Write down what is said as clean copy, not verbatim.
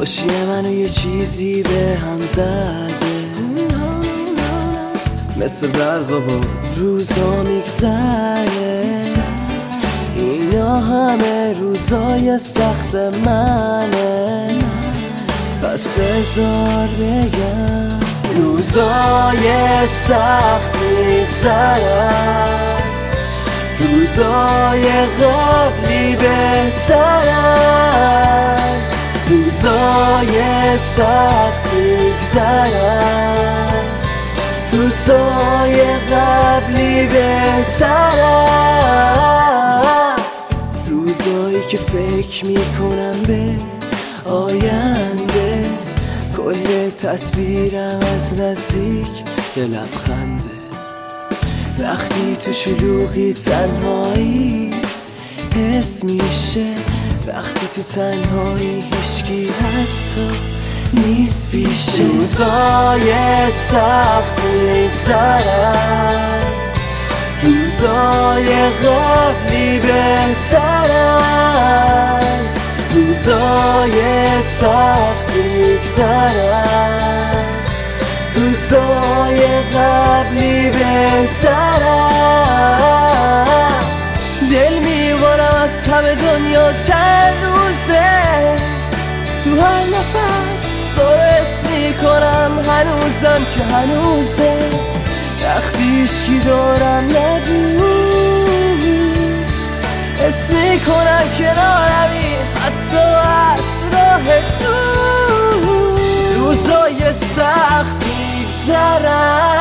خوشی منو یه چیزی به هم زده، مثل برق و باد روزا میگذره. اینا همه روزای سخت منه، پس بذار بگم روزای سخت میگذرن، روزای قبلی بهترن، روزای سخت میگذرن، روزای قبلی بهترن. روزایی که فکر میکنم به آینده، کل تصویرم از نزدیک یه لبخنده. وقتی تو شلوغی تنهایی حس میشه، وقتی تو تنهایی هیچکی حتی نیست پیشه. روزای سخت میگذرن، روزای قبلی بهترن، روزای سخت میگذرن، روزای قبلی بهترن. دل میبارم از همه دنیا چند روزه، تو هر نفس سرس میکنم هنوزم که هنوزه. وقتی عشقی دارم نبود، حس میکنم کنارمی حتی از راه دور. روزای سخت میگذرن،